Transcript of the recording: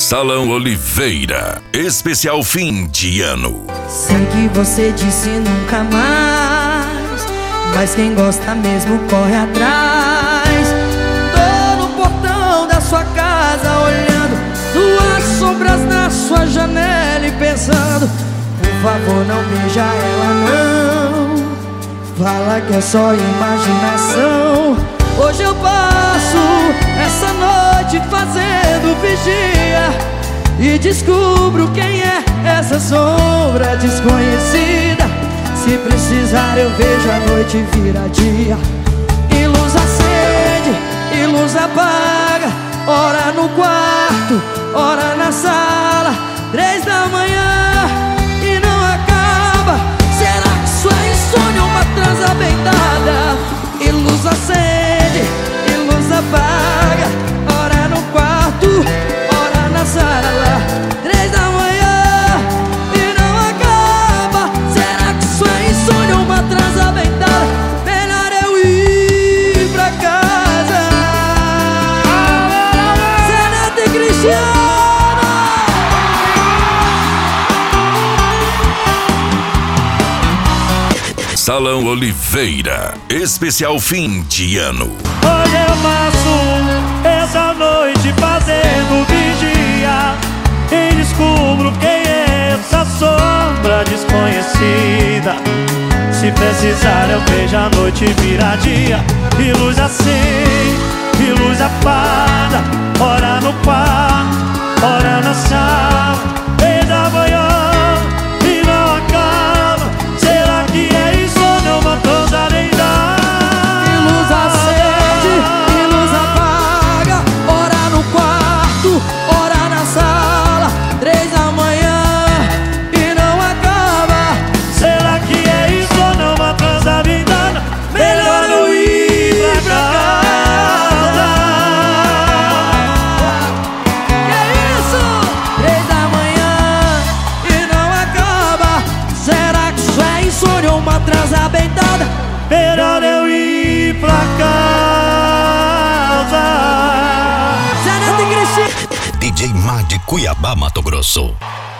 Salão Oliveira, especial fim de ano. Sei que você disse nunca mais, mas quem gosta mesmo corre atrás. Tô no portão da sua casa olhando duas sombras na sua janela e pensando: por favor, não beija ela não. Fala que é só imaginação. Hoje eu passo essa noite fazendo vigia e descubro quem é essa sombra desconhecida. Se precisar eu vejo a noite virar dia. E luz acende, e luz apaga, ora no quarto, ora na sala, 3 da manhã e não acaba. Será que isso é insônia ou uma transa bem dada? E luz acende, e luz apaga, ora no quarto, ora na sala, 3 da manhã e não acaba. Será que isso é insônia ou uma transa bem dada? Melhor eu ir pra casa. Zeneto e Cristiano. Salão Oliveira, especial fim de ano. Hoje eu passo essa noite fazendo vigia e descubro quem é essa sombra desconhecida. Se precisar eu vejo a noite virar dia. E luz acende, e luz apaga, ora no quarto, ora na sala, 3 da manhã e não acaba. Será que é isso ou não, uma transa nem dá? E luz acende, e luz apaga, ora no quarto, ora na sala, 3 da manhã e não acaba. Será que é isso ou não, uma transa bem dada? Melhor eu ir pra casa. Que isso? 3 da manhã e não acaba. Será que isso é insônia ou uma transa bem dada? Melhor eu ir pra casa. Zeneto e Cristiano. DJ Mar de Cuiabá, Mato Grosso.